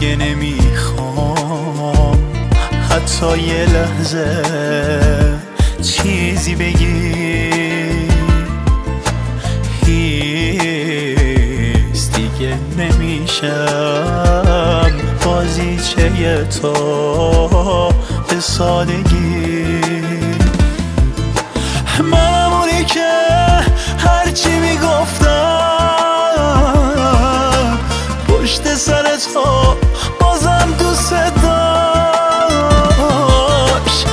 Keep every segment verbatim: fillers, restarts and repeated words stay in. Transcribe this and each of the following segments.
دیگه نمیخوام حتی یه لحظه چیزی بگی، هیچ دیگه نمیشم بازیچه تو به سادگی. منم اونی که هرچی میگفتم پشت سر تو بازم دوست داشت،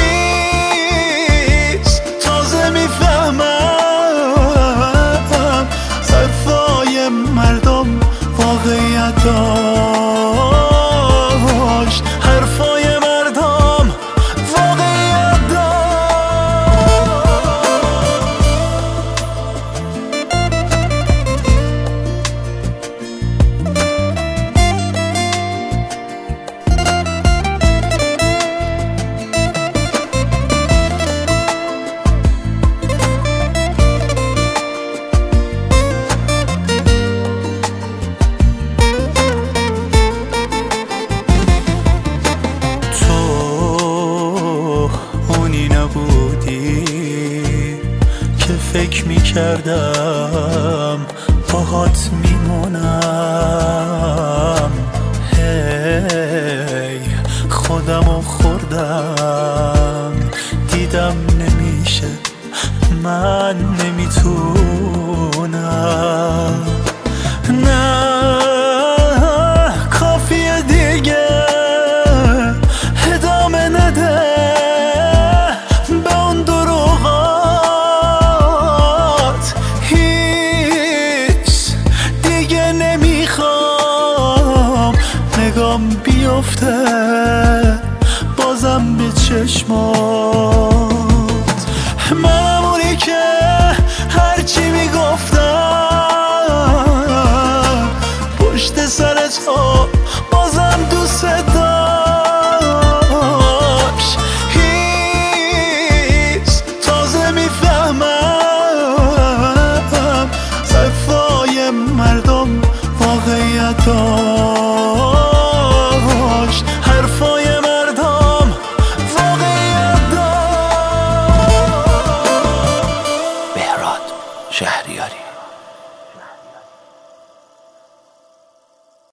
هیچ تازه میفهمم حرفای مردم واقعیت داشت، حرفای مردم واقعیت داشت. فکر میکردم باهات میمونم، هی خودمو خوردم دیدم نمیشه، من نمیتونم، نه کافیه دیگه ادامه نده به اون دروغات، هیچ دیگه نمیخوام نگام بیفته بازم به چشمات. منم اونی که هرچی میگفتم پشت سر تو